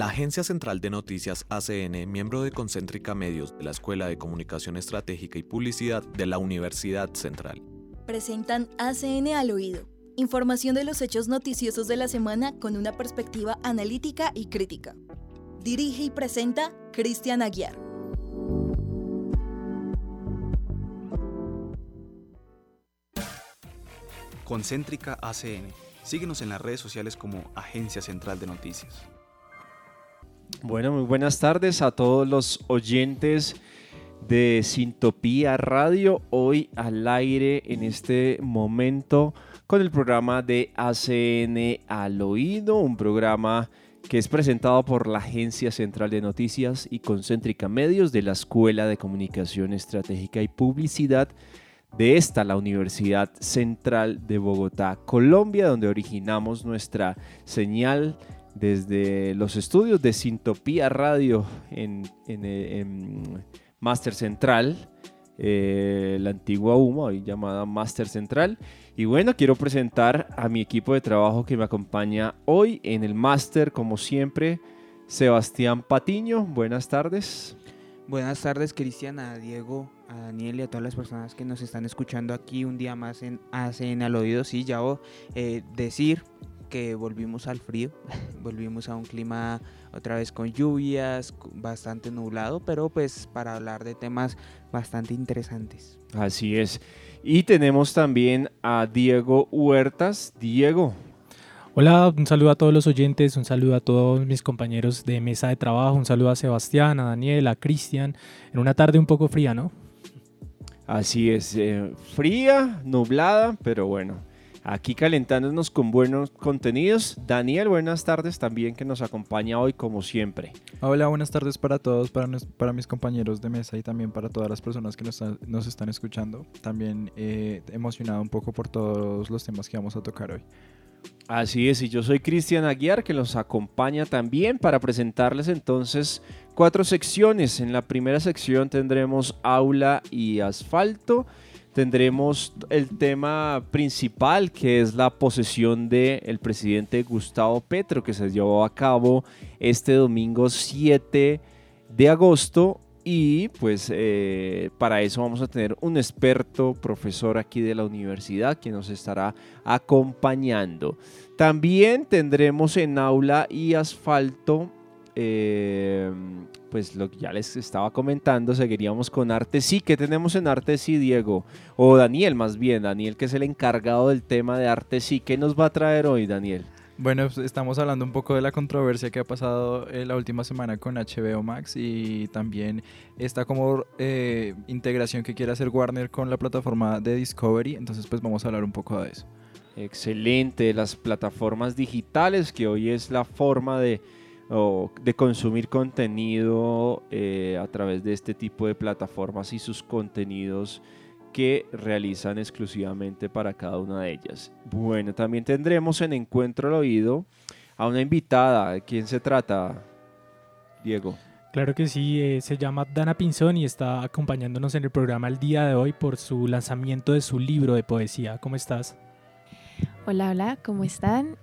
La Agencia Central de Noticias ACN, miembro de Concéntrica Medios de la Escuela de Comunicación Estratégica y Publicidad de la Universidad Central, presentan ACN al oído. Información de los hechos noticiosos de la semana con una perspectiva analítica y crítica. Dirige y presenta Cristian Aguiar. Concéntrica ACN. Síguenos en las redes sociales como Agencia Central de Noticias. Bueno, muy buenas tardes a todos los oyentes de Sintopía Radio. Hoy al aire en este momento con el programa de ACN al oído, un programa que es presentado por la Agencia Central de Noticias y Concéntrica Medios de la Escuela de Comunicación Estratégica y Publicidad de la Universidad Central de Bogotá, Colombia, donde originamos nuestra señal desde los estudios de Sintopía Radio en Máster Central, la antigua UMA, hoy llamada Máster Central. Y bueno, quiero presentar a mi equipo de trabajo que me acompaña hoy en el Máster, como siempre, Sebastián Patiño. Buenas tardes. Buenas tardes, Cristian, a Diego, a Daniel y a todas las personas que nos están escuchando aquí un día más en ACN al oído. Sí, ya decir que volvimos al frío, volvimos a un clima otra vez con lluvias, bastante nublado, pero pues para hablar de temas bastante interesantes. Así es. Y tenemos también a Diego Huertas. Diego. Hola, un saludo a todos los oyentes, un saludo a todos mis compañeros de mesa de trabajo, un saludo a Sebastián, a Daniel, a Cristian, en una tarde un poco fría, ¿no? Así es, fría, nublada, pero bueno, aquí calentándonos con buenos contenidos. Daniel, buenas tardes también, que nos acompaña hoy como siempre. Hola, buenas tardes para todos, para mis compañeros de mesa y también para todas las personas que nos están escuchando. También emocionado un poco por todos los temas que vamos a tocar hoy. Así es, y yo soy Cristian Aguiar, que los acompaña también para presentarles entonces 4 secciones. En la primera sección tendremos aula y asfalto. Tendremos el tema principal, que es la posesión del presidente Gustavo Petro, que se llevó a cabo este domingo 7 de agosto. Y pues para eso vamos a tener un experto profesor aquí de la universidad que nos estará acompañando. También tendremos en aula y asfalto, pues lo que ya les estaba comentando, seguiríamos con Arte Sí. ¿Qué tenemos en Arte Sí, Diego? O Daniel, más bien, Daniel, que es el encargado del tema de Arte Sí. ¿Qué nos va a traer hoy, Daniel? Bueno, pues estamos hablando un poco de la controversia que ha pasado la última semana con HBO Max y también esta como integración que quiere hacer Warner con la plataforma de Discovery. Entonces pues vamos a hablar un poco de eso. Excelente, las plataformas digitales, que hoy es la forma de consumir contenido a través de este tipo de plataformas y sus contenidos que realizan exclusivamente para cada una de ellas. Bueno, también tendremos en Encuentro al Oído a una invitada. ¿De quién se trata, Diego? Claro que sí, se llama Dana Pinzón y está acompañándonos en el programa el día de hoy por su lanzamiento de su libro de poesía. ¿Cómo estás? Hola, ¿cómo están?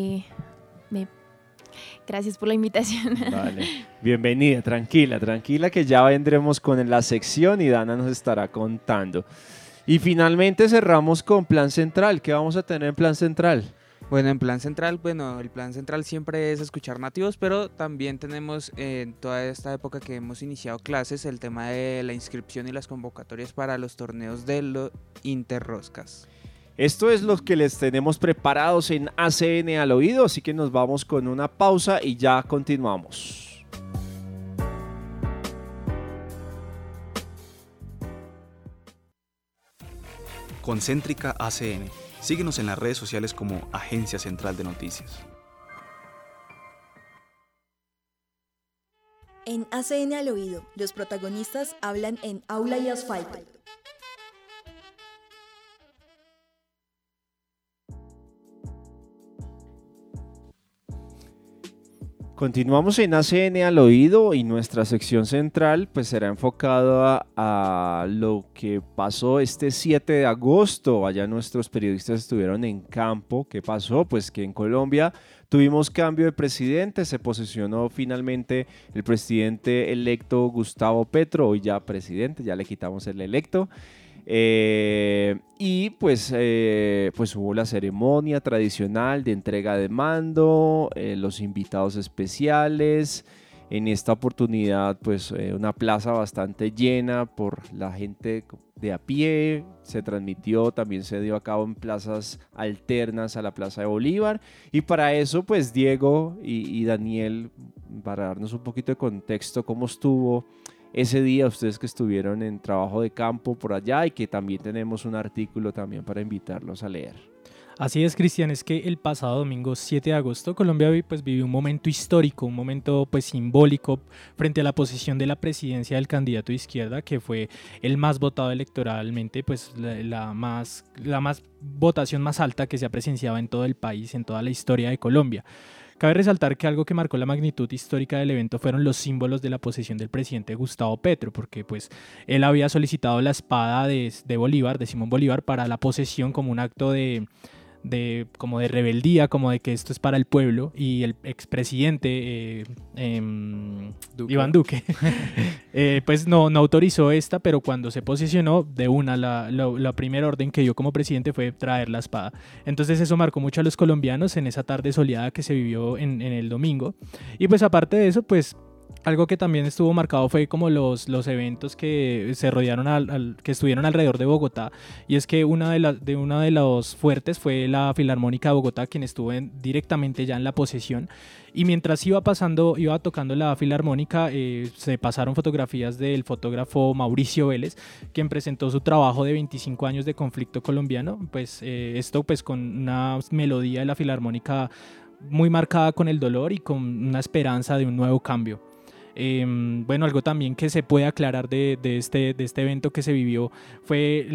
Gracias por la invitación. Vale, bienvenida, tranquila, que ya vendremos con la sección y Dana nos estará contando. Y finalmente cerramos con Plan Central. ¿Qué vamos a tener en Plan Central? Bueno, en Plan Central, el Plan Central siempre es escuchar nativos, pero también tenemos en toda esta época que hemos iniciado clases el tema de la inscripción y las convocatorias para los torneos de los Interroscas. Esto es lo que les tenemos preparados en ACN al oído, así que nos vamos con una pausa y ya continuamos. Concéntrica ACN. Síguenos en las redes sociales como Agencia Central de Noticias. En ACN al oído, los protagonistas hablan en aula y asfalto. Continuamos en ACN al oído y nuestra sección central pues será enfocada a lo que pasó este 7 de agosto. Allá nuestros periodistas estuvieron en campo. ¿Qué pasó? Pues que en Colombia Tuvimos cambio de presidente, se posesionó finalmente el presidente electo Gustavo Petro, hoy ya presidente, ya le quitamos el electo. Y pues hubo la ceremonia tradicional de entrega de mando, los invitados especiales. En esta oportunidad, pues una plaza bastante llena por la gente de a pie. Se transmitió, también se dio a cabo en plazas alternas a la Plaza de Bolívar. Y para eso, pues Diego y Daniel, para darnos un poquito de contexto, cómo estuvo ese día, ustedes que estuvieron en trabajo de campo por allá y que también tenemos un artículo también para invitarlos a leer. Así es, Cristian, es que el pasado domingo 7 de agosto Colombia pues, vivió un momento histórico, un momento pues, simbólico frente a la posición de la presidencia del candidato de izquierda, que fue el más votado electoralmente, pues la votación más alta que se ha presenciado en todo el país, en toda la historia de Colombia. Cabe resaltar que algo que marcó la magnitud histórica del evento fueron los símbolos de la posesión del presidente Gustavo Petro, porque pues él había solicitado la espada de Bolívar, de Simón Bolívar, para la posesión como un acto como de rebeldía, como de que esto es para el pueblo, y el expresidente Iván Duque pues no autorizó esta, pero cuando se posicionó de una, la primera orden que dio como presidente fue traer la espada. Entonces eso marcó mucho a los colombianos en esa tarde soleada que se vivió en el domingo. Y pues aparte de eso, pues algo que también estuvo marcado fue como los eventos que se rodearon que estuvieron alrededor de Bogotá, y es que uno de los fuertes fue la Filarmónica de Bogotá, quien estuvo directamente ya en la posesión, y mientras iba tocando la Filarmónica, se pasaron fotografías del fotógrafo Mauricio Vélez, quien presentó su trabajo de 25 años de conflicto colombiano, pues esto pues con una melodía de la Filarmónica muy marcada con el dolor y con una esperanza de un nuevo cambio. Bueno, algo también que se puede aclarar de este evento que se vivió fue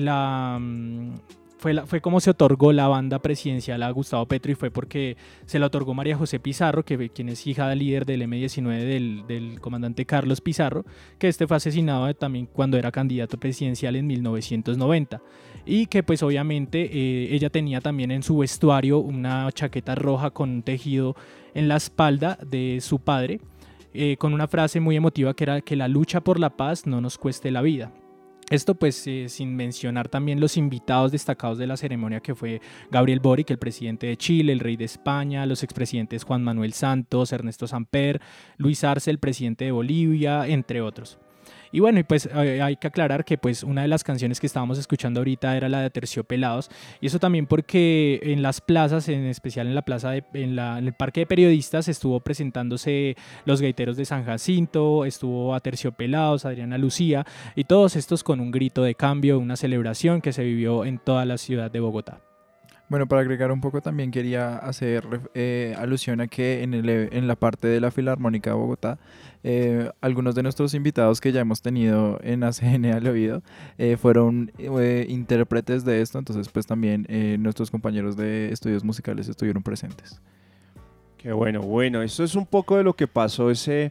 fue cómo se otorgó la banda presidencial a Gustavo Petro, y fue porque se la otorgó María José Pizarro, quien es hija del líder del M-19 del comandante Carlos Pizarro, que fue asesinado también cuando era candidato presidencial en 1990, y que pues obviamente ella tenía también en su vestuario una chaqueta roja con un tejido en la espalda de su padre, con una frase muy emotiva que era que la lucha por la paz no nos cueste la vida. Esto pues sin mencionar también los invitados destacados de la ceremonia, que fue Gabriel Boric, el presidente de Chile, el rey de España, los expresidentes Juan Manuel Santos, Ernesto Samper, Luis Arce, el presidente de Bolivia, entre otros. Y bueno, y pues hay que aclarar que pues una de las canciones que estábamos escuchando ahorita era la de Aterciopelados, y eso también porque en las plazas, en especial en la plaza en el Parque de Periodistas, estuvo presentándose los gaiteros de San Jacinto, estuvo Aterciopelados, Adriana Lucía, y todos estos con un grito de cambio, una celebración que se vivió en toda la ciudad de Bogotá. Bueno, para agregar un poco también quería hacer alusión a que en la parte de la Filarmónica de Bogotá, algunos de nuestros invitados que ya hemos tenido en ACN al oído fueron intérpretes de esto, entonces pues también nuestros compañeros de estudios musicales estuvieron presentes. Qué bueno, eso es un poco de lo que pasó ese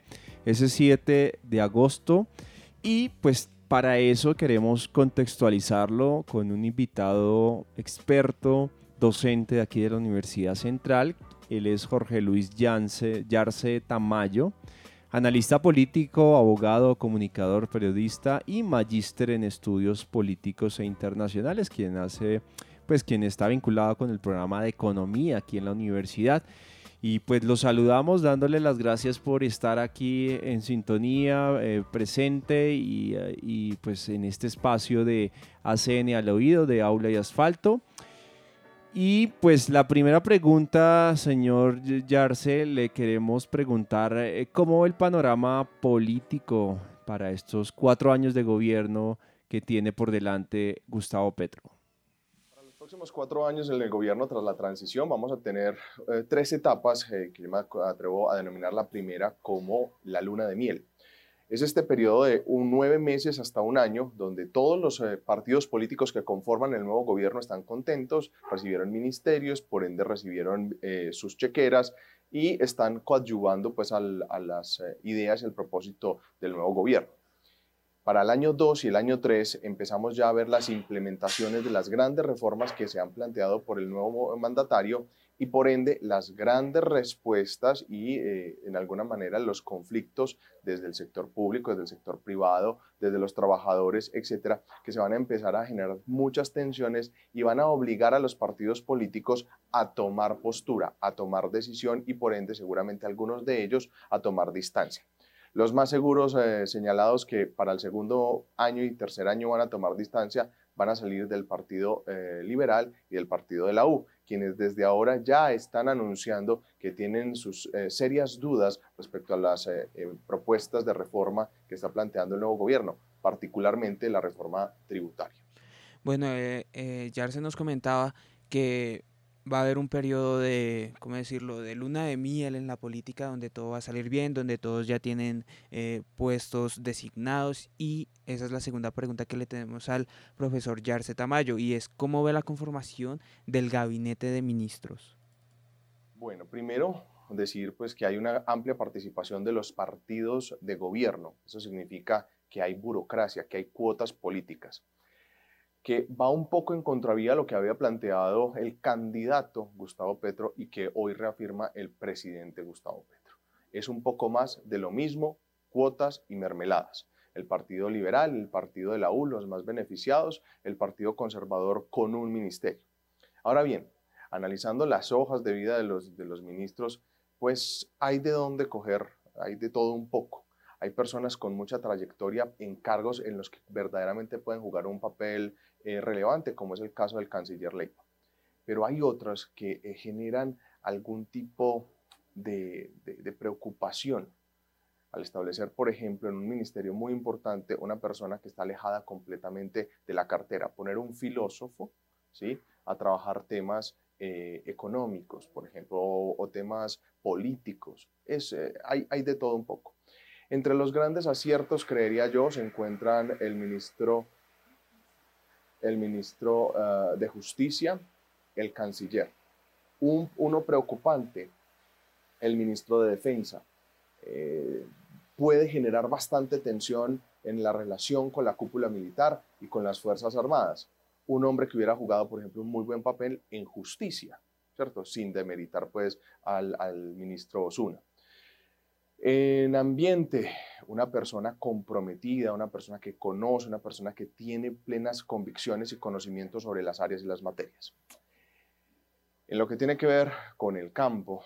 7 de agosto, y pues para eso queremos contextualizarlo con un invitado experto, docente de aquí de la Universidad Central. Él es Jorge Luis Yarce Tamayo, analista político, abogado, comunicador, periodista y magíster en estudios políticos e internacionales, quien está vinculado con el programa de economía aquí en la universidad. Y pues los saludamos dándole las gracias por estar aquí en sintonía, presente y pues en este espacio de ACN al oído, de Aula y Asfalto. Y pues la primera pregunta, señor Yarce, le queremos preguntar cómo ve el panorama político para estos 4 años de gobierno que tiene por delante Gustavo Petro. Para los próximos 4 años en el gobierno tras la transición vamos a tener 3 etapas que yo me atrevo a denominar la primera como la luna de miel. Es este periodo de 9 meses hasta un año donde todos los partidos políticos que conforman el nuevo gobierno están contentos, recibieron ministerios, por ende recibieron sus chequeras y están coadyuvando pues, a las ideas y el propósito del nuevo gobierno. Para el año 2 y el año 3 empezamos ya a ver las implementaciones de las grandes reformas que se han planteado por el nuevo mandatario y por ende las grandes respuestas y en alguna manera los conflictos desde el sector público, desde el sector privado, desde los trabajadores, etcétera, que se van a empezar a generar muchas tensiones y van a obligar a los partidos políticos a tomar postura, a tomar decisión y por ende seguramente algunos de ellos a tomar distancia. Los más seguros señalados que para el segundo año y tercer año van a tomar distancia van a salir del Partido Liberal y del Partido de la U, quienes desde ahora ya están anunciando que tienen sus serias dudas respecto a las propuestas de reforma que está planteando el nuevo gobierno, particularmente la reforma tributaria. Bueno, Yarse nos comentaba que va a haber un periodo de, ¿cómo decirlo?, de luna de miel en la política donde todo va a salir bien, donde todos ya tienen puestos designados y esa es la segunda pregunta que le tenemos al profesor Yarse Tamayo y es ¿cómo ve la conformación del gabinete de ministros? Bueno, primero decir pues que hay una amplia participación de los partidos de gobierno. Eso significa que hay burocracia, que hay cuotas políticas, que va un poco en contravía a lo que había planteado el candidato Gustavo Petro y que hoy reafirma el presidente Gustavo Petro. Es un poco más de lo mismo, cuotas y mermeladas. El Partido Liberal, el Partido de la U, los más beneficiados, el Partido Conservador con un ministerio. Ahora bien, analizando las hojas de vida de los ministros, pues hay de dónde coger, hay de todo un poco. Hay personas con mucha trayectoria en cargos en los que verdaderamente pueden jugar un papel relevante, como es el caso del canciller Leiva. Pero hay otras que generan algún tipo de preocupación al establecer, por ejemplo, en un ministerio muy importante, una persona que está alejada completamente de la cartera, poner un filósofo, ¿sí?, a trabajar temas económicos, por ejemplo, o temas políticos. Hay de todo un poco. Entre los grandes aciertos, creería yo, se encuentran el ministro de Justicia, el canciller. Uno preocupante, el ministro de Defensa. Puede generar bastante tensión en la relación con la cúpula militar y con las Fuerzas Armadas. Un hombre que hubiera jugado, por ejemplo, un muy buen papel en justicia, ¿cierto? Sin demeritar, pues, al ministro Osuna. En ambiente, una persona comprometida, una persona que conoce, una persona que tiene plenas convicciones y conocimientos sobre las áreas y las materias. En lo que tiene que ver con el campo,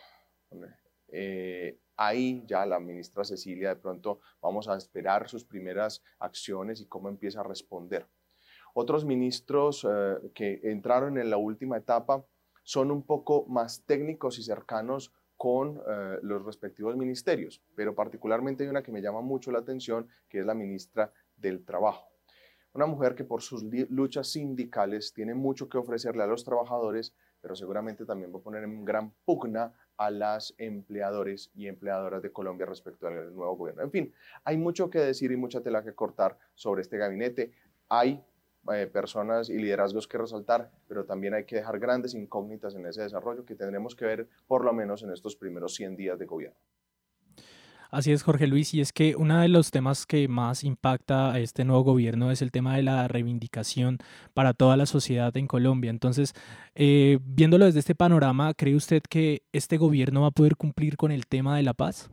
ahí ya la ministra Cecilia de pronto vamos a esperar sus primeras acciones y cómo empieza a responder. Otros ministros que entraron en la última etapa son un poco más técnicos y cercanos con los respectivos ministerios, pero particularmente hay una que me llama mucho la atención, que es la ministra del Trabajo. Una mujer que por sus luchas sindicales tiene mucho que ofrecerle a los trabajadores, pero seguramente también va a poner en gran pugna a las empleadores y empleadoras de Colombia respecto al nuevo gobierno. En fin, hay mucho que decir y mucha tela que cortar sobre este gabinete. Hay personas y liderazgos que resaltar, pero también hay que dejar grandes incógnitas en ese desarrollo que tendremos que ver por lo menos en estos primeros 100 días de gobierno. Así es, Jorge Luis, y es que uno de los temas que más impacta a este nuevo gobierno es el tema de la reivindicación para toda la sociedad en Colombia. Entonces, viéndolo desde este panorama, ¿cree usted que este gobierno va a poder cumplir con el tema de la paz?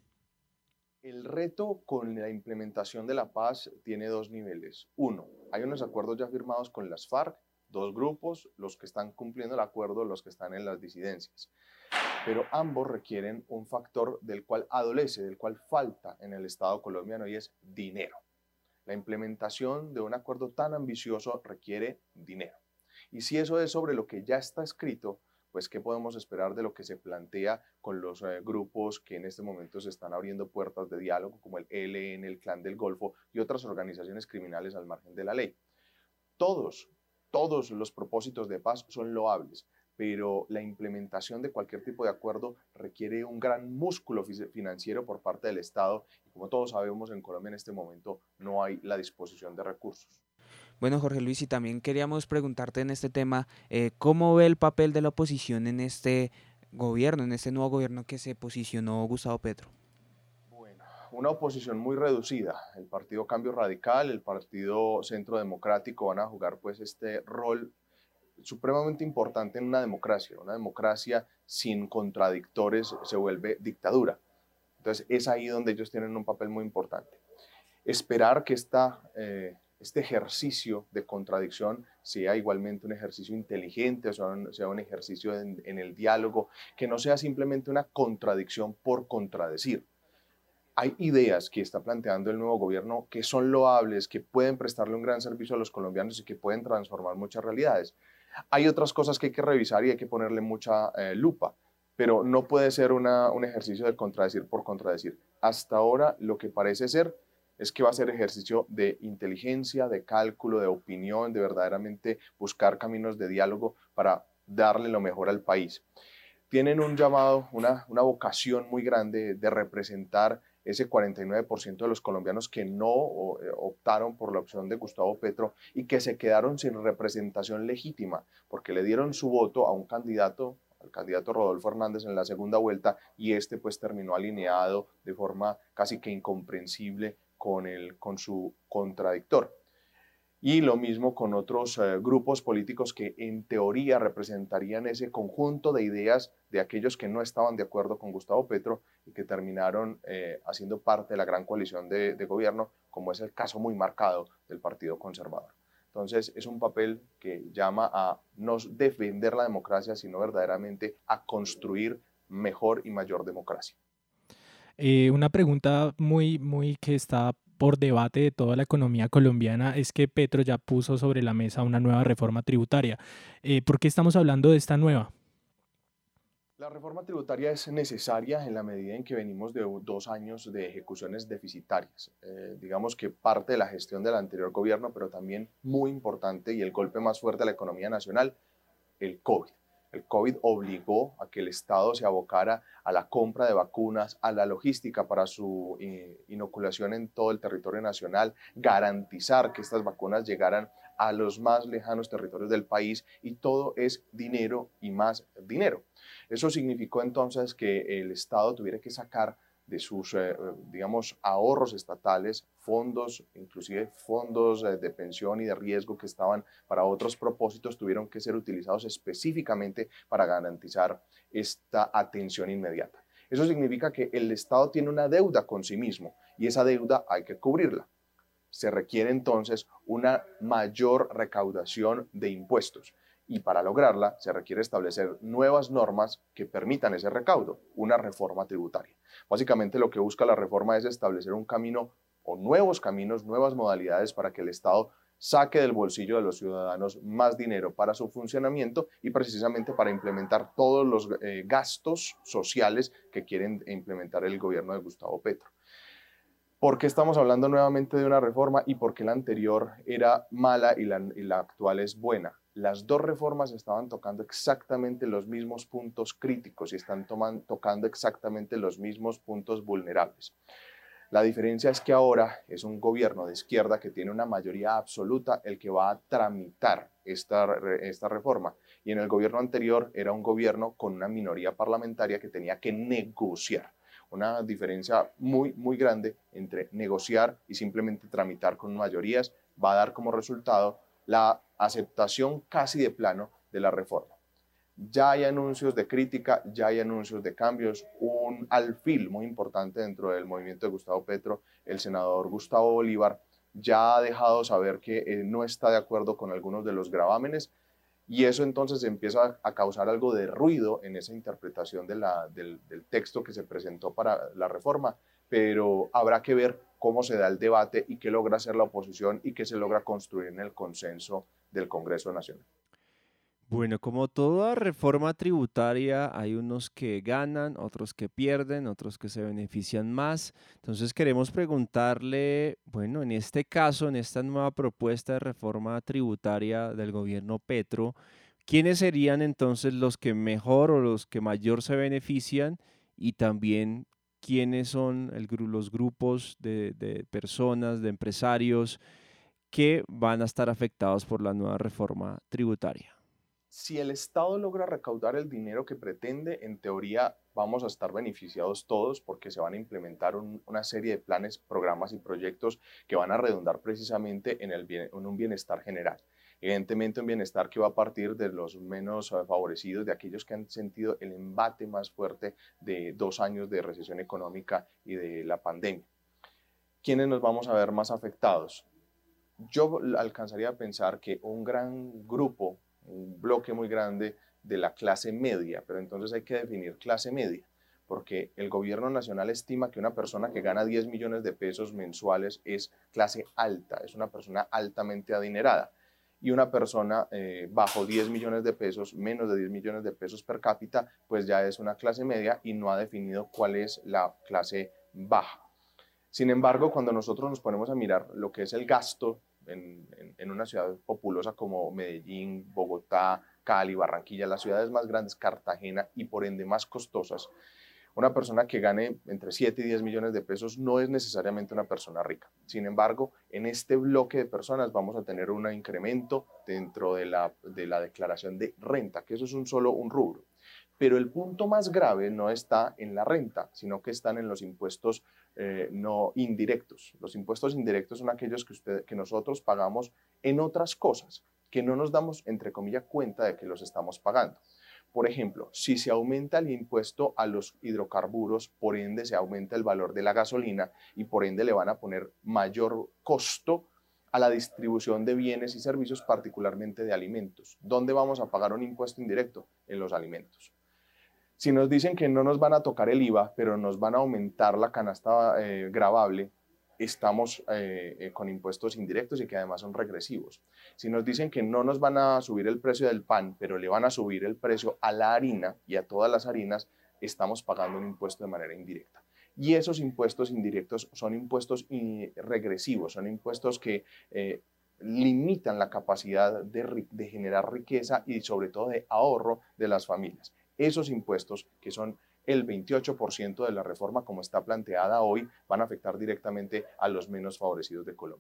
El reto con la implementación de la paz tiene dos niveles. Uno, hay unos acuerdos ya firmados con las FARC, dos grupos, los que están cumpliendo el acuerdo, los que están en las disidencias. Pero ambos requieren un factor del cual adolece, del cual falta en el Estado colombiano y es dinero. La implementación de un acuerdo tan ambicioso requiere dinero. Y si eso es sobre lo que ya está escrito, pues ¿qué podemos esperar de lo que se plantea con los grupos que en este momento se están abriendo puertas de diálogo, como el ELN, el Clan del Golfo y otras organizaciones criminales al margen de la ley? Todos los propósitos de paz son loables, pero la implementación de cualquier tipo de acuerdo requiere un gran músculo financiero por parte del Estado y como todos sabemos en Colombia en este momento no hay la disposición de recursos. Bueno, Jorge Luis, y también queríamos preguntarte en este tema, ¿cómo ve el papel de la oposición en este gobierno, en este nuevo gobierno que se posicionó Gustavo Petro? Bueno, una oposición muy reducida. El Partido Cambio Radical, el Partido Centro Democrático van a jugar pues este rol supremamente importante en una democracia. Una democracia sin contradictores se vuelve dictadura. Entonces es ahí donde ellos tienen un papel muy importante. Esperar que este ejercicio de contradicción sea igualmente un ejercicio inteligente, o sea un ejercicio en el diálogo, que no sea simplemente una contradicción por contradecir. Hay ideas que está planteando el nuevo gobierno que son loables, que pueden prestarle un gran servicio a los colombianos y que pueden transformar muchas realidades. Hay otras cosas que hay que revisar y hay que ponerle mucha lupa, pero no puede ser un ejercicio de contradecir por contradecir. Hasta ahora lo que parece ser es que va a ser ejercicio de inteligencia, de cálculo, de opinión, de verdaderamente buscar caminos de diálogo para darle lo mejor al país. Tienen un llamado, una vocación muy grande de representar ese 49% de los colombianos que no optaron por la opción de Gustavo Petro y que se quedaron sin representación legítima, porque le dieron su voto a un candidato, al candidato Rodolfo Hernández en la segunda vuelta, y este pues terminó alineado de forma casi que incomprensible con su contradictor. Y lo mismo con otros grupos políticos que en teoría representarían ese conjunto de ideas de aquellos que no estaban de acuerdo con Gustavo Petro y que terminaron haciendo parte de la gran coalición de gobierno, como es el caso muy marcado del Partido Conservador. Entonces es un papel que llama a no defender la democracia, sino verdaderamente a construir mejor y mayor democracia. Una pregunta muy que está por debate de toda la economía colombiana es que Petro ya puso sobre la mesa una nueva reforma tributaria. ¿Por qué estamos hablando de esta nueva? La reforma tributaria es necesaria en la medida en que venimos de 2 años de ejecuciones deficitarias. Digamos que parte de la gestión del anterior gobierno, pero también muy importante y el golpe más fuerte a la economía nacional, el COVID. El COVID obligó a que el Estado se abocara a la compra de vacunas, a la logística para su inoculación en todo el territorio nacional, garantizar que estas vacunas llegaran a los más lejanos territorios del país, y todo es dinero y más dinero. Eso significó entonces que el Estado tuviera que sacar de sus, digamos, ahorros estatales, fondos, inclusive fondos de pensión y de riesgo que estaban para otros propósitos, tuvieron que ser utilizados específicamente para garantizar esta atención inmediata. Eso significa que el Estado tiene una deuda con sí mismo y esa deuda hay que cubrirla. Se requiere entonces una mayor recaudación de impuestos. Y para lograrla se requiere establecer nuevas normas que permitan ese recaudo, una reforma tributaria. Básicamente lo que busca la reforma es establecer un camino o nuevos caminos, nuevas modalidades para que el Estado saque del bolsillo de los ciudadanos más dinero para su funcionamiento y precisamente para implementar todos los gastos sociales que quieren implementar el gobierno de Gustavo Petro. ¿Por qué estamos hablando nuevamente de una reforma y por qué la anterior era mala y la actual es buena? Las dos reformas estaban tocando exactamente los mismos puntos críticos y están tocando exactamente los mismos puntos vulnerables. La diferencia es que ahora es un gobierno de izquierda que tiene una mayoría absoluta el que va a tramitar esta reforma. Y en el gobierno anterior era un gobierno con una minoría parlamentaria que tenía que negociar. Una diferencia muy grande entre negociar y simplemente tramitar con mayorías va a dar como resultado la aceptación casi de plano de la reforma. Ya hay anuncios de crítica, ya hay anuncios de cambios. Un alfil muy importante dentro del movimiento de Gustavo Petro, el senador Gustavo Bolívar, ya ha dejado saber que no está de acuerdo con algunos de los gravámenes, y eso entonces empieza a causar algo de ruido en esa interpretación del texto que se presentó para la reforma, pero habrá que ver cómo se da el debate y qué logra hacer la oposición y qué se logra construir en el consenso del Congreso Nacional. Bueno, como toda reforma tributaria, hay unos que ganan, otros que pierden, otros que se benefician más. Entonces queremos preguntarle, bueno, en este caso, en esta nueva propuesta de reforma tributaria del gobierno Petro, ¿quiénes serían entonces los que mejor o los que mayor se benefician? Y también, ¿quiénes son los grupos de personas, de empresarios que van a estar afectados por la nueva reforma tributaria? Si el Estado logra recaudar el dinero que pretende, en teoría vamos a estar beneficiados todos porque se van a implementar una serie de planes, programas y proyectos que van a redundar precisamente en un bienestar general. Evidentemente un bienestar que va a partir de los menos favorecidos, de aquellos que han sentido el embate más fuerte de 2 años de recesión económica y de la pandemia. ¿Quiénes nos vamos a ver más afectados? Yo alcanzaría a pensar que un gran grupo, un bloque muy grande de la clase media, pero entonces hay que definir clase media, porque el gobierno nacional estima que una persona que gana 10 millones de pesos mensuales es clase alta, es una persona altamente adinerada, y una persona bajo 10 millones de pesos, menos de 10 millones de pesos per cápita, pues ya es una clase media y no ha definido cuál es la clase baja. Sin embargo, cuando nosotros nos ponemos a mirar lo que es el gasto en una ciudad populosa como Medellín, Bogotá, Cali, Barranquilla, las ciudades más grandes, Cartagena y por ende más costosas, una persona que gane entre 7 y 10 millones de pesos no es necesariamente una persona rica. Sin embargo, en este bloque de personas vamos a tener un incremento dentro de la declaración de renta, que eso es solo un rubro. Pero el punto más grave no está en la renta, sino que están en los impuestos no indirectos. Los impuestos indirectos son aquellos que nosotros pagamos en otras cosas, que no nos damos, entre comillas, cuenta de que los estamos pagando. Por ejemplo, si se aumenta el impuesto a los hidrocarburos, por ende se aumenta el valor de la gasolina y por ende le van a poner mayor costo a la distribución de bienes y servicios, particularmente de alimentos. ¿Dónde vamos a pagar un impuesto indirecto? En los alimentos. Si nos dicen que no nos van a tocar el IVA, pero nos van a aumentar la canasta gravable, estamos con impuestos indirectos y que además son regresivos. Si nos dicen que no nos van a subir el precio del pan, pero le van a subir el precio a la harina y a todas las harinas, estamos pagando un impuesto de manera indirecta. Y esos impuestos indirectos son impuestos regresivos, son impuestos que limitan la capacidad de generar riqueza y sobre todo de ahorro de las familias. Esos impuestos, que son el 28% de la reforma como está planteada hoy, van a afectar directamente a los menos favorecidos de Colombia.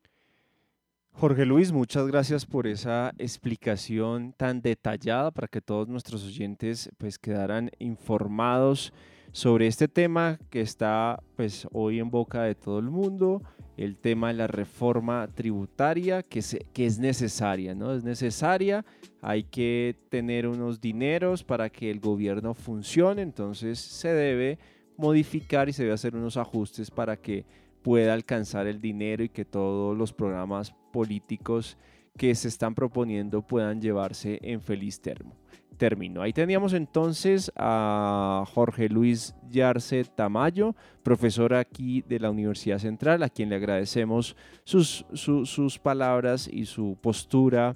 Jorge Luis, muchas gracias por esa explicación tan detallada para que todos nuestros oyentes pues quedaran informados sobre este tema que está pues hoy en boca de todo el mundo, el tema de la reforma tributaria que es necesaria, ¿no? Es necesaria, hay que tener unos dineros para que el gobierno funcione, entonces se debe modificar y se debe hacer unos ajustes para que pueda alcanzar el dinero y que todos los programas políticos que se están proponiendo puedan llevarse en feliz término. Ahí teníamos entonces a Jorge Luis Yarse Tamayo, profesor aquí de la Universidad Central, a quien le agradecemos sus palabras y su postura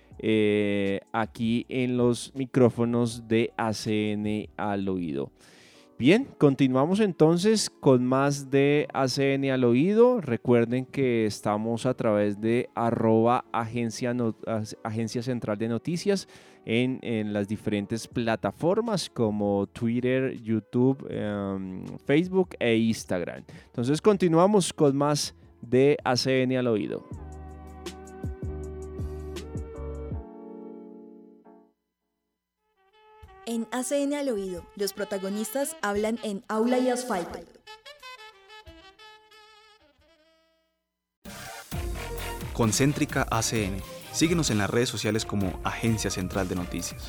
aquí en los micrófonos de ACN al oído. Bien, continuamos entonces con más de ACN al oído. Recuerden que estamos a través de @Agencia Central de Noticias en las diferentes plataformas como Twitter, YouTube, Facebook e Instagram. Entonces continuamos con más de ACN al oído. En ACN al oído, los protagonistas hablan en Aula y Asfalto. Concéntrica ACN. Síguenos en las redes sociales como Agencia Central de Noticias.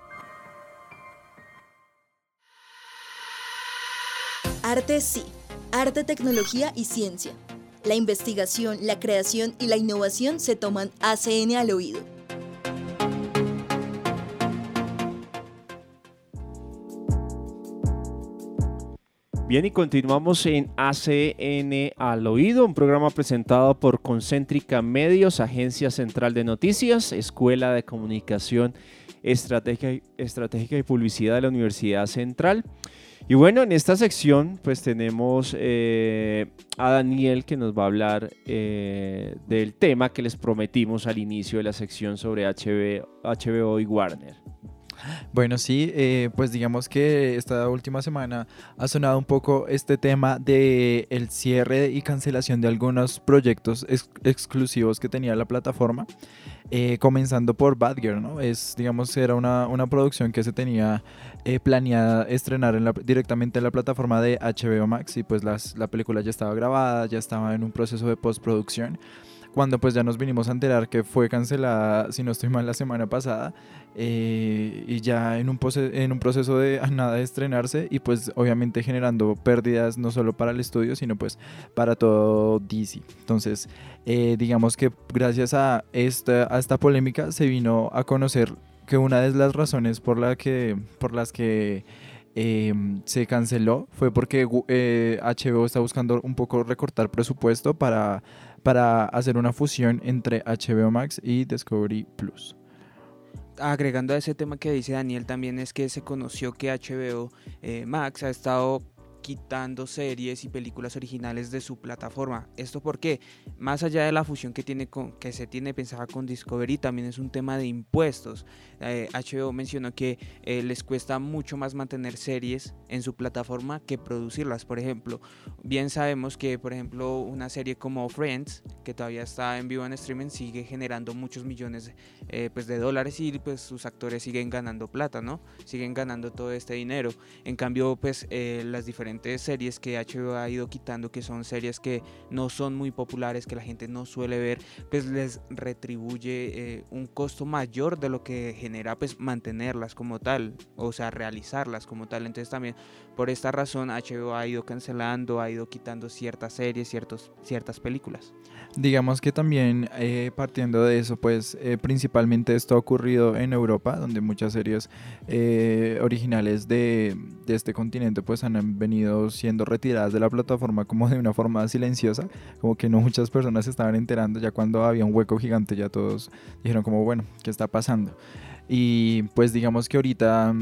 Arte sí. Arte, tecnología y ciencia. La investigación, la creación y la innovación se toman ACN al oído. Bien, y continuamos en ACN al oído, un programa presentado por Concéntrica Medios, Agencia Central de Noticias, Escuela de Comunicación Estratégica y Publicidad de la Universidad Central. Y bueno, en esta sección pues tenemos a Daniel, que nos va a hablar del tema que les prometimos al inicio de la sección sobre HBO y Warner. Bueno, sí, pues digamos que esta última semana ha sonado un poco este tema de el cierre y cancelación de algunos proyectos exclusivos que tenía la plataforma, comenzando por Bad Girl, ¿no? Digamos, era una producción que se tenía planeada estrenar directamente en la plataforma de HBO Max y pues la película ya estaba grabada, ya estaba en un proceso de postproducción, cuando pues ya nos vinimos a enterar que fue cancelada, si no estoy mal, la semana pasada, y ya en un proceso de a nada de estrenarse, y pues obviamente generando pérdidas no solo para el estudio, sino pues para todo DC. Entonces digamos que gracias a esta polémica se vino a conocer que una de las razones por las que se canceló fue porque HBO está buscando un poco recortar presupuesto para hacer una fusión entre HBO Max y Discovery Plus. Agregando a ese tema que dice Daniel, también es que se conoció que HBO Max ha estado quitando series y películas originales de su plataforma. ¿Esto por qué? Más allá de la fusión que se tiene pensada con Discovery, también es un tema de impuestos. HBO mencionó que les cuesta mucho más mantener series en su plataforma que producirlas. Por ejemplo, bien sabemos que, por ejemplo, una serie como Friends, que todavía está en vivo en streaming, sigue generando muchos millones pues de dólares, y pues sus actores siguen ganando plata, ¿no? Siguen ganando todo este dinero. En cambio, pues las diferentes series que HBO ha ido quitando, que son series que no son muy populares, que la gente no suele ver, pues les retribuye un costo mayor de lo que genera pues mantenerlas como tal, o sea, realizarlas como tal. Entonces también por esta razón HBO ha ido cancelando, ha ido quitando ciertas series, ciertas películas. Digamos que también partiendo de eso, pues principalmente esto ha ocurrido en Europa, donde muchas series originales de este continente pues han venido siendo retiradas de la plataforma como de una forma silenciosa, como que no muchas personas se estaban enterando. Ya cuando había un hueco gigante ya todos dijeron como bueno, ¿qué está pasando? Y pues digamos que ahorita,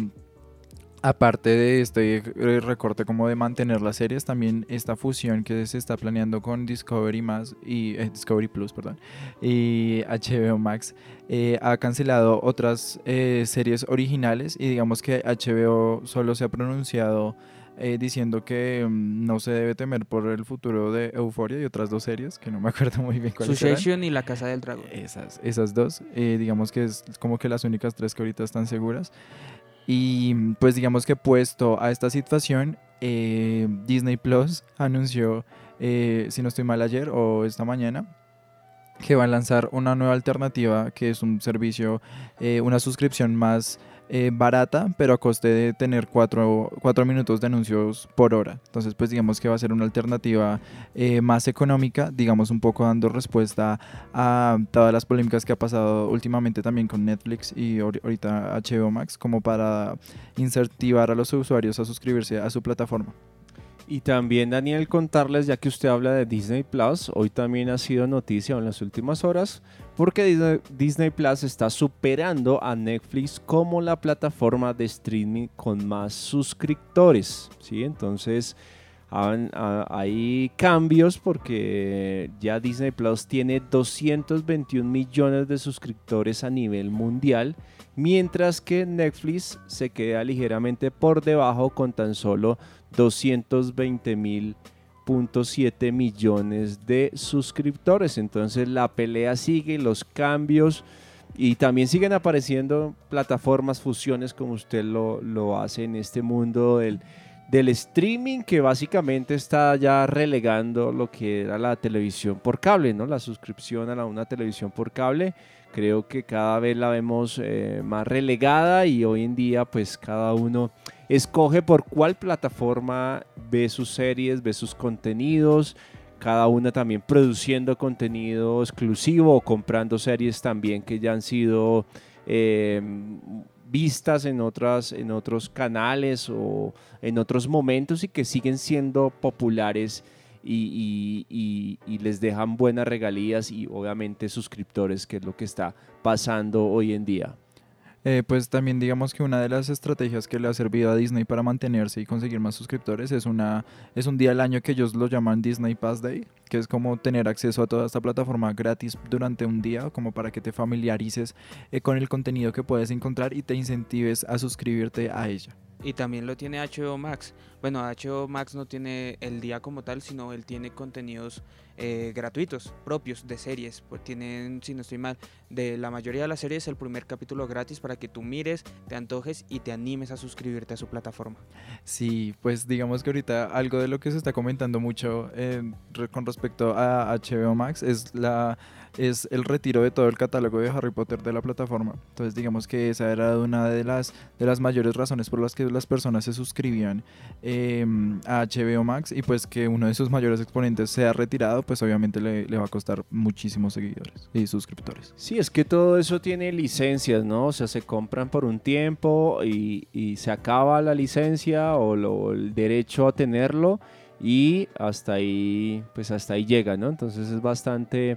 aparte de este recorte como de mantener las series, también esta fusión que se está planeando con Discovery Plus, y HBO Max ha cancelado otras series originales, y digamos que HBO solo se ha pronunciado diciendo que no se debe temer por el futuro de Euphoria y otras dos series que no me acuerdo muy bien cuáles eran. Succession y La Casa del Dragón. Esas dos, digamos que es como que las únicas tres que ahorita están seguras. Y pues digamos que puesto a esta situación, Disney Plus anunció, si no estoy mal, ayer o esta mañana, que va a lanzar una nueva alternativa, que es un servicio, una suscripción más barata, pero a coste de tener 4 minutos de anuncios por hora. Entonces pues digamos que va a ser una alternativa más económica, digamos un poco dando respuesta a todas las polémicas que ha pasado últimamente también con Netflix y ahorita HBO Max, como para incentivar a los usuarios a suscribirse a su plataforma. Y también, Daniel, contarles, ya que usted habla de Disney Plus, hoy también ha sido noticia en las últimas horas, porque Disney Plus está superando a Netflix como la plataforma de streaming con más suscriptores, ¿sí? Entonces hay cambios, porque ya Disney Plus tiene 221 millones de suscriptores a nivel mundial, mientras que Netflix se queda ligeramente por debajo con tan solo 220.7 millones de suscriptores. Entonces la pelea sigue, los cambios, y también siguen apareciendo plataformas, fusiones, como usted lo hace en este mundo del streaming, que básicamente está ya relegando lo que era la televisión por cable, ¿no? La suscripción a una televisión por cable. Creo que cada vez la vemos más relegada, y hoy en día pues cada uno escoge por cuál plataforma ve sus series, ve sus contenidos, cada una también produciendo contenido exclusivo o comprando series también que ya han sido vistas en otros canales o en otros momentos, y que siguen siendo populares y les dejan buenas regalías y obviamente suscriptores, que es lo que está pasando hoy en día. Pues también digamos que una de las estrategias que le ha servido a Disney para mantenerse y conseguir más suscriptores es un día al año que ellos lo llaman Disney Pass Day, que es como tener acceso a toda esta plataforma gratis durante un día, como para que te familiarices con el contenido que puedes encontrar y te incentives a suscribirte a ella. Y también lo tiene HBO Max, Bueno, HBO Max no tiene el día como tal, sino él tiene contenidos gratuitos, propios de series. Pues tienen, si no estoy mal, de la mayoría de las series el primer capítulo gratis para que tú mires, te antojes y te animes a suscribirte a su plataforma. Sí, pues digamos que ahorita algo de lo que se está comentando mucho con respecto a HBO Max es el retiro de todo el catálogo de Harry Potter de la plataforma. Entonces digamos que esa era una de las mayores razones por las que las personas se suscribían a HBO Max, y pues que uno de sus mayores exponentes sea retirado, pues obviamente le va a costar muchísimos seguidores y suscriptores. Sí, es que todo eso tiene licencias, ¿no? O sea, se compran por un tiempo y se acaba la licencia o el derecho a tenerlo, y hasta ahí llega, ¿no? Entonces es bastante,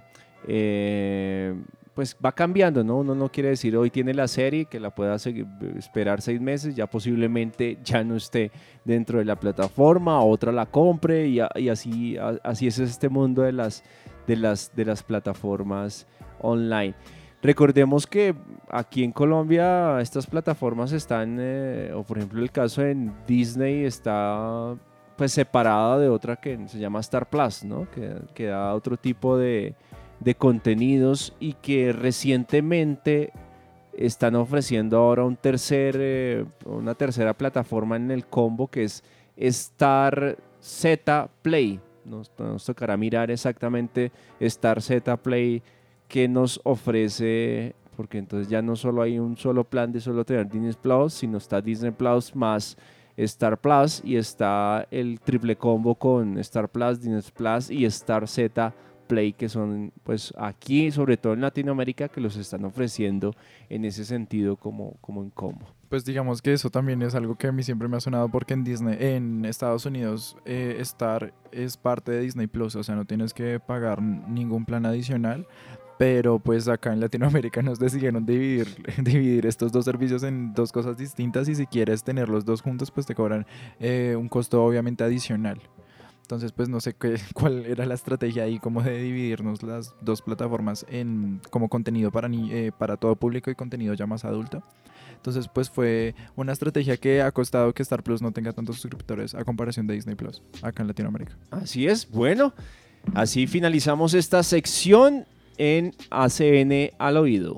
pues va cambiando, ¿no? Uno no quiere decir hoy tiene la serie que la pueda esperar 6 meses, ya posiblemente ya no esté dentro de la plataforma, otra la compre y así es este mundo de las plataformas online. Recordemos que aquí en Colombia estas plataformas están, o por ejemplo el caso en Disney está pues separada de otra que se llama Star Plus, ¿no? Que da otro tipo de contenidos, y que recientemente están ofreciendo ahora una tercera plataforma en el combo, que es Star Z Play. Nos tocará mirar exactamente Star Z Play que nos ofrece, porque entonces ya no solo hay un solo plan de solo tener Disney Plus, sino está Disney Plus más Star Plus, y está el triple combo con Star Plus, Disney Plus y Star Z Play, que son pues aquí, sobre todo en Latinoamérica, que los están ofreciendo en ese sentido como en combo. Pues digamos que eso también es algo que a mí siempre me ha sonado, porque en Estados Unidos Star es parte de Disney Plus, o sea, no tienes que pagar ningún plan adicional. Pero pues acá en Latinoamérica nos decidieron dividir estos dos servicios en dos cosas distintas, y si quieres tener los dos juntos pues te cobran un costo obviamente adicional. Entonces pues no sé cuál era la estrategia ahí, como de dividirnos las dos plataformas como contenido para todo público y contenido ya más adulto. Entonces pues fue una estrategia que ha costado que Star Plus no tenga tantos suscriptores a comparación de Disney Plus acá en Latinoamérica. Así es, bueno, así finalizamos esta sección en ACN al oído.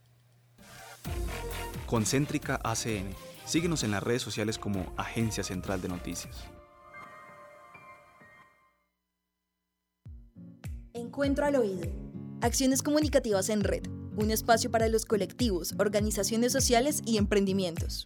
Concéntrica ACN. Síguenos en las redes sociales como Agencia Central de Noticias. Encuentro al oído. Acciones comunicativas en red. Un espacio para los colectivos, organizaciones sociales y emprendimientos.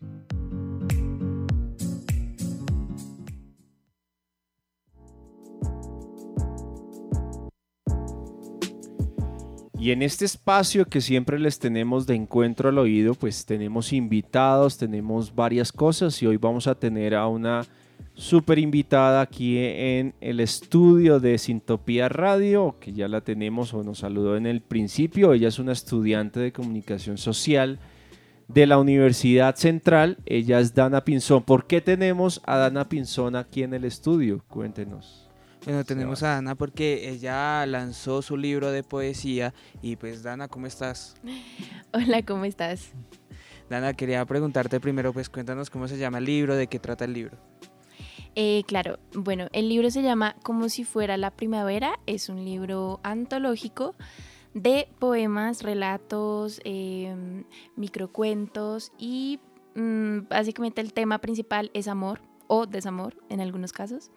Y en este espacio que siempre les tenemos de Encuentro al Oído, pues tenemos invitados, tenemos varias cosas, y hoy vamos a tener a una súper invitada aquí en el estudio de Sintopía Radio, que ya la tenemos o nos saludó en el principio. Ella es una estudiante de comunicación social de la Universidad Central. Ella es Dana Pinzón. ¿Por qué tenemos a Dana Pinzón aquí en el estudio? Cuéntenos. Bueno, tenemos a Dana porque ella lanzó su libro de poesía. Y pues Dana, ¿cómo estás? Hola, ¿cómo estás? Dana, quería preguntarte primero, pues cuéntanos cómo se llama el libro, de qué trata el libro. Claro, bueno, el libro se llama Como si fuera la primavera. Es un libro antológico de poemas, relatos, microcuentos, y básicamente el tema principal es amor o desamor en algunos casos.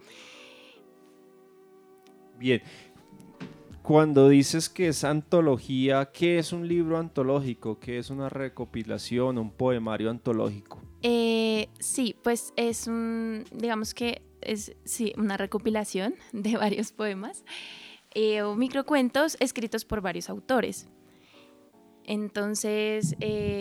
Bien, cuando dices que es antología, ¿qué es un libro antológico? ¿Qué es una recopilación, un poemario antológico? Sí, pues es digamos que es una recopilación de varios poemas o microcuentos escritos por varios autores. Entonces,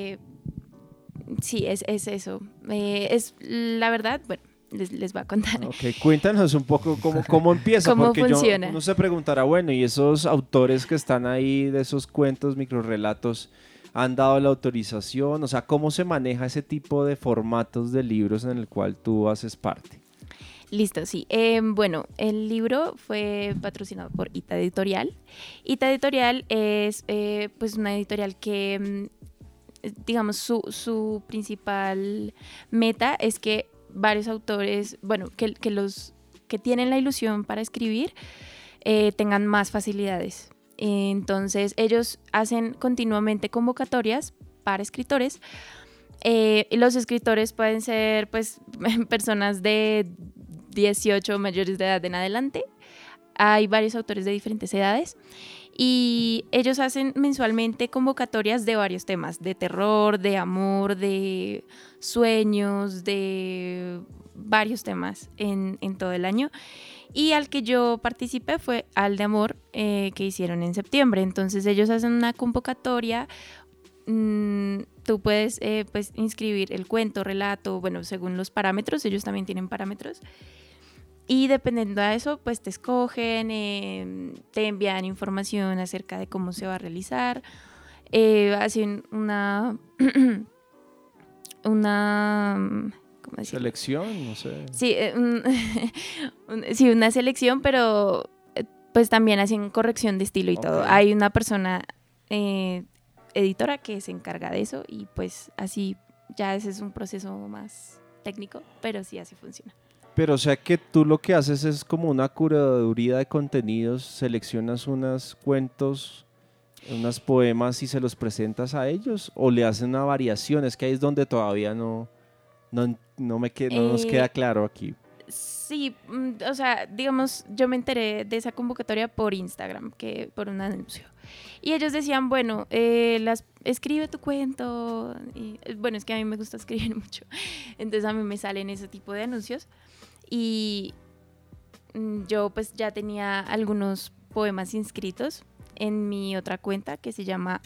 sí, es eso. Es la verdad, bueno. Les voy a contar. Ok, cuéntanos un poco cómo empieza. ¿Cómo porque funciona? Uno se preguntará, bueno, ¿y esos autores que están ahí de esos cuentos, microrrelatos, han dado la autorización? O sea, ¿cómo se maneja ese tipo de formatos de libros en el cual tú haces parte? Listo, sí. Bueno, el libro fue patrocinado por Ita Editorial. Ita Editorial es pues una editorial que, digamos, su principal meta es que varios autores, bueno, que los que tienen la ilusión para escribir tengan más facilidades. Entonces ellos hacen continuamente convocatorias para escritores. Los escritores pueden ser pues personas de 18 mayores de edad en adelante. Hay varios autores de diferentes edades y ellos hacen mensualmente convocatorias de varios temas, de terror, de amor, de sueños, de varios temas en todo el año. Y al que yo participé fue al de amor que hicieron en septiembre. Entonces ellos hacen una convocatoria. Tú puedes pues inscribir el cuento, relato, bueno, según los parámetros, ellos también tienen parámetros. Y dependiendo de eso, pues te escogen, te envían información acerca de cómo se va a realizar, hacen una ¿cómo decirlo? Selección, no sé. Sí, sí, una selección, pero pues también hacen corrección de estilo y todo. Hay una persona editora que se encarga de eso y pues así ya ese es un proceso más técnico, pero sí así funciona. Pero o sea que tú lo que haces es como una curaduría de contenidos, seleccionas unos cuentos, unos poemas y se los presentas a ellos, o le hacen una variación. Es que ahí es donde todavía no nos queda claro aquí. Sí, o sea, digamos, yo me enteré de esa convocatoria por Instagram, por un anuncio. Y ellos decían, bueno, escribe tu cuento. Y, bueno, es que a mí me gusta escribir mucho. Entonces a mí me salen ese tipo de anuncios. Y yo pues ya tenía algunos poemas inscritos en mi otra cuenta que se llama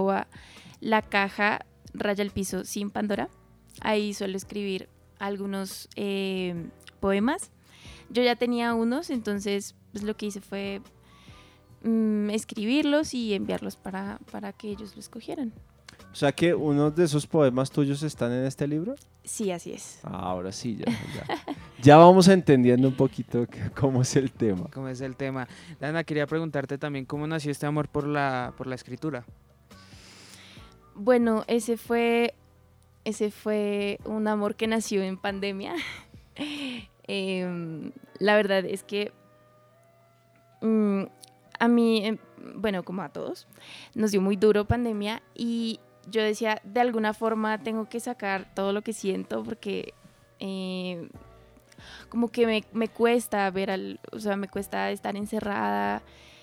@lacaja_sin_Pandora. Ahí suelo escribir algunos poemas. Yo ya tenía unos, entonces pues lo que hice fue escribirlos y enviarlos para que ellos los cogieran. O sea que unos de esos poemas tuyos están en este libro. Sí, así es. Ahora sí, ya vamos entendiendo un poquito cómo es el tema. ¿Cómo es el tema? Dana, quería preguntarte también cómo nació este amor por la escritura. Bueno, ese fue un amor que nació en pandemia. La verdad es que a mí, bueno, como a todos, nos dio muy duro pandemia y yo decía, de alguna forma tengo que sacar todo lo que siento porque como que me cuesta o sea, me cuesta estar encerrada,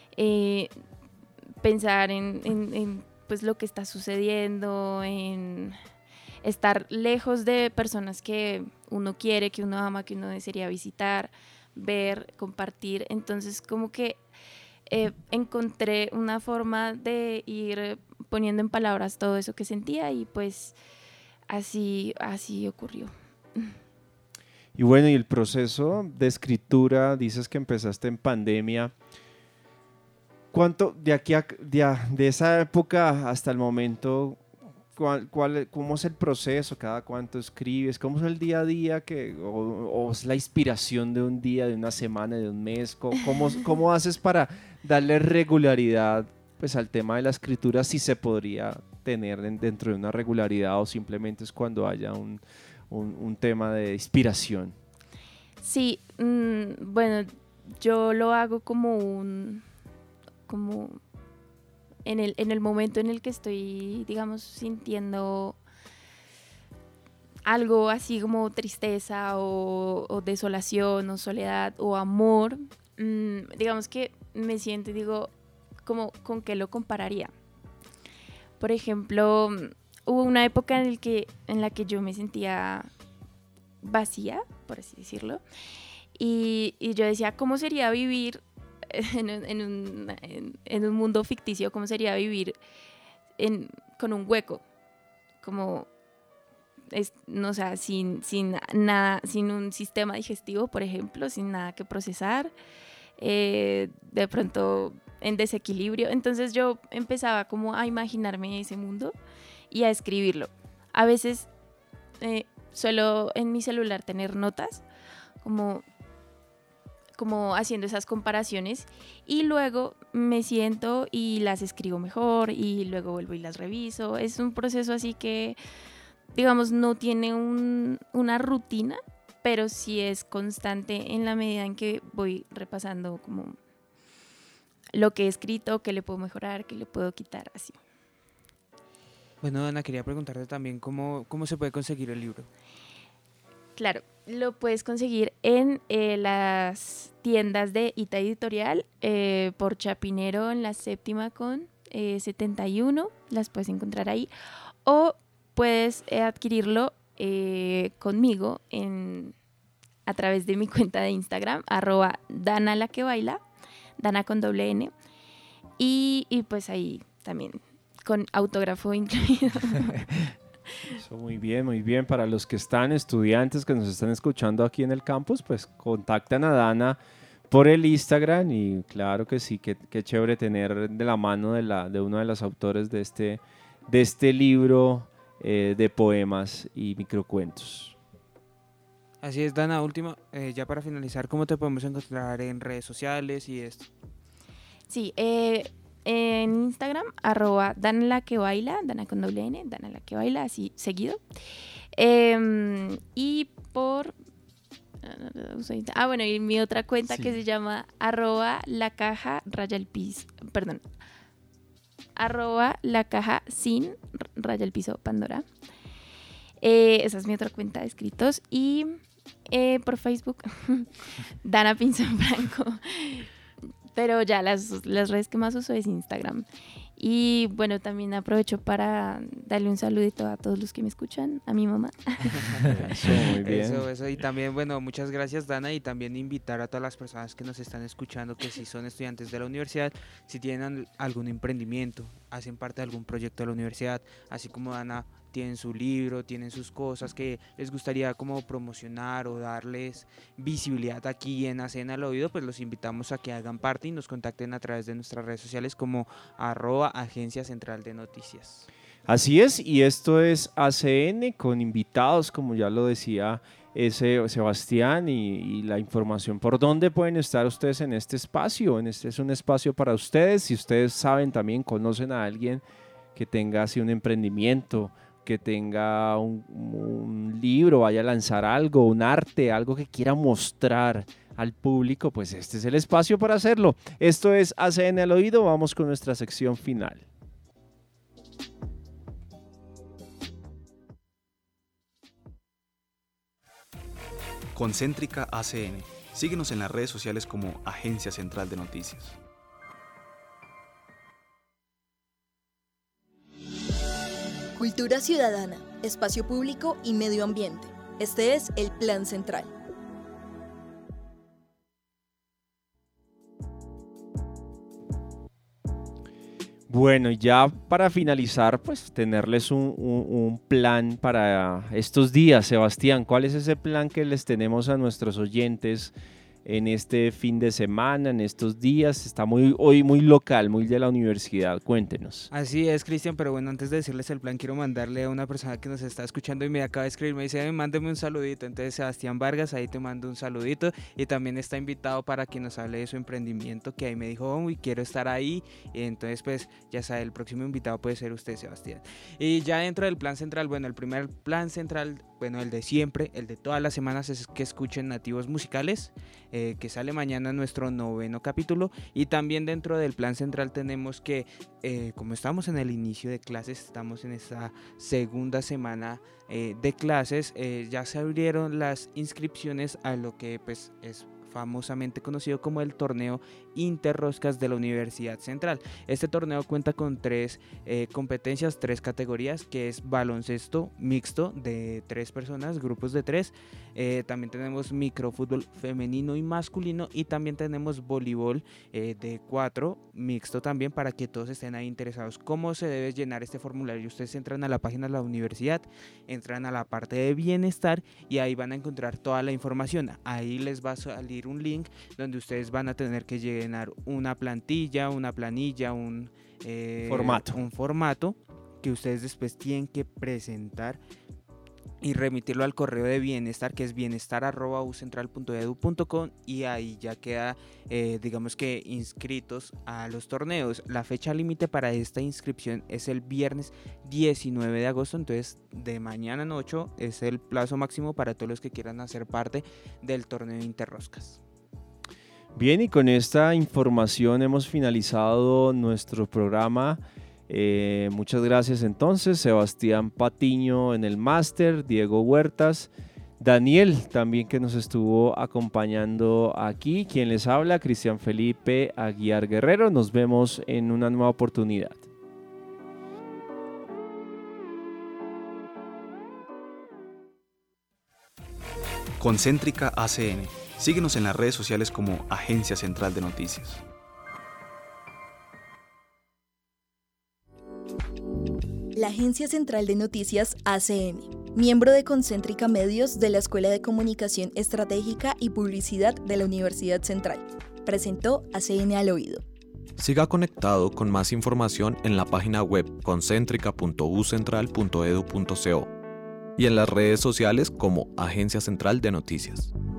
pensar en pues lo que está sucediendo, en estar lejos de personas que uno quiere, que uno ama, que uno desearía visitar, ver, compartir. Entonces como que encontré una forma de ir poniendo en palabras todo eso que sentía y pues así ocurrió. Y bueno, y el proceso de escritura, dices que empezaste en pandemia. ¿Cuánto de esa época hasta el momento, cómo es el proceso? ¿Cada cuánto escribes? ¿Cómo es el día a día? ¿O es la inspiración de un día, de una semana, de un mes? ¿Cómo haces para darle regularidad pues, al tema de la escritura, si se podría tener dentro de una regularidad o simplemente es cuando haya un tema de inspiración? Sí, bueno, yo lo hago como en el momento en el que estoy, digamos, sintiendo algo así como tristeza o desolación o soledad o amor, digamos que me siento y digo, como, ¿con qué lo compararía? Por ejemplo, hubo una época en la que yo me sentía vacía, por así decirlo, y yo decía, ¿cómo sería vivir en un mundo ficticio? ¿Cómo sería vivir con un hueco? Como, no, o sea, sin nada, sin un sistema digestivo, por ejemplo, sin nada que procesar, de pronto en desequilibrio. Entonces yo empezaba como a imaginarme ese mundo y a escribirlo. A veces suelo en mi celular tener notas como haciendo esas comparaciones y luego me siento y las escribo mejor y luego vuelvo y las reviso. Es un proceso así que, digamos, no tiene una rutina, pero sí es constante en la medida en que voy repasando como lo que he escrito, qué le puedo mejorar, qué le puedo quitar, así. Bueno, Ana, quería preguntarte también cómo se puede conseguir el libro. Claro, lo puedes conseguir en las tiendas de Ita Editorial, por Chapinero en la 7ª con 71, las puedes encontrar ahí, o puedes adquirirlo conmigo a través de mi cuenta de Instagram, @danalaquebaila, Dana con doble N, y pues ahí también con autógrafo incluido. Eso, muy bien, muy bien. Para los que están estudiantes que nos están escuchando aquí en el campus, pues contactan a Dana por el Instagram y claro que sí, qué chévere tener de la mano de uno de los autores de este libro de poemas y microcuentos. Así es, Dana, última, ya para finalizar, ¿cómo te podemos encontrar en redes sociales y esto? Sí, en Instagram, @danalaquebaila, Dana con doble N, Danalaquebaila, así seguido. Y por... bueno, y mi otra cuenta que se llama @lacaja sin Pandora. Esa es mi otra cuenta de escritos. Y por Facebook, Dana Pinzón Franco. Pero ya las redes que más uso es Instagram. Y bueno, también aprovecho para darle un saludito a todos los que me escuchan, a mi mamá. Eso, muy bien. Eso. Y también, bueno, muchas gracias, Dana, y también invitar a todas las personas que nos están escuchando, que si son estudiantes de la universidad, si tienen algún emprendimiento, hacen parte de algún proyecto de la universidad, así como Dana tienen su libro, tienen sus cosas que les gustaría como promocionar o darles visibilidad aquí en ACN al Oído, pues los invitamos a que hagan parte y nos contacten a través de nuestras redes sociales como @Agencia Central de Noticias. Así es, y esto es ACN con invitados, como ya lo decía Sebastián, y la información por dónde pueden estar ustedes en este espacio. Es un espacio para ustedes. Si ustedes saben, también conocen a alguien que tenga así un emprendimiento, que tenga un libro, vaya a lanzar algo, un arte, algo que quiera mostrar al público, pues este es el espacio para hacerlo. Esto es ACN al Oído. Vamos con nuestra sección final. Concéntrica ACN. Síguenos en las redes sociales como Agencia Central de Noticias. Cultura ciudadana, espacio público y medio ambiente. Este es el Plan Central. Bueno, ya para finalizar, pues tenerles un plan para estos días. Sebastián, ¿cuál es ese plan que les tenemos a nuestros oyentes en este fin de semana, en estos días? Está hoy muy local, muy de la universidad. Cuéntenos. Así es, Cristian, pero bueno, antes de decirles el plan, quiero mandarle a una persona que nos está escuchando y me acaba de escribir, me dice, mándeme un saludito. Entonces, Sebastián Vargas, ahí te mando un saludito, y también está invitado para que nos hable de su emprendimiento, que ahí me dijo, uy, quiero estar ahí. Y entonces, pues, ya sabe, el próximo invitado puede ser usted, Sebastián. Y ya dentro del plan central, bueno, el primer plan central, bueno, el de siempre, el de todas las semanas, es que escuchen Nativos Musicales, que sale mañana nuestro 9º capítulo. Y también dentro del plan central tenemos que, como estamos en el inicio de clases, estamos en esta segunda semana de clases, ya se abrieron las inscripciones a lo que pues es famosamente conocido como el torneo Interroscas de la Universidad Central. Este torneo cuenta con 3 competencias, 3 categorías, que es baloncesto mixto de 3 personas, grupos de 3, también tenemos microfútbol femenino y masculino, y también tenemos voleibol de 4 mixto también, para que todos estén ahí interesados. ¿Cómo se debe llenar este formulario? Ustedes entran a la página de la universidad, entran a la parte de bienestar y ahí van a encontrar toda la información. Ahí les va a salir un link donde ustedes van a tener que llenar una plantilla, una planilla, un formato que ustedes después tienen que presentar y remitirlo al correo de bienestar, que es bienestar@ucentral.edu.com, y ahí ya queda, digamos que inscritos a los torneos. La fecha límite para esta inscripción es el viernes 19 de agosto, entonces de mañana en 8 es el plazo máximo para todos los que quieran hacer parte del torneo Interroscas. Bien, y con esta información hemos finalizado nuestro programa. Muchas gracias entonces, Sebastián Patiño en el máster, Diego Huertas, Daniel también que nos estuvo acompañando aquí, quien les habla, Cristian Felipe Aguiar Guerrero. Nos vemos en una nueva oportunidad. Concéntrica ACN. Síguenos en las redes sociales como Agencia Central de Noticias. La Agencia Central de Noticias ACN, miembro de Concéntrica Medios de la Escuela de Comunicación Estratégica y Publicidad de la Universidad Central, presentó ACN al Oído. Siga conectado con más información en la página web concentrica.ucentral.edu.co y en las redes sociales como Agencia Central de Noticias.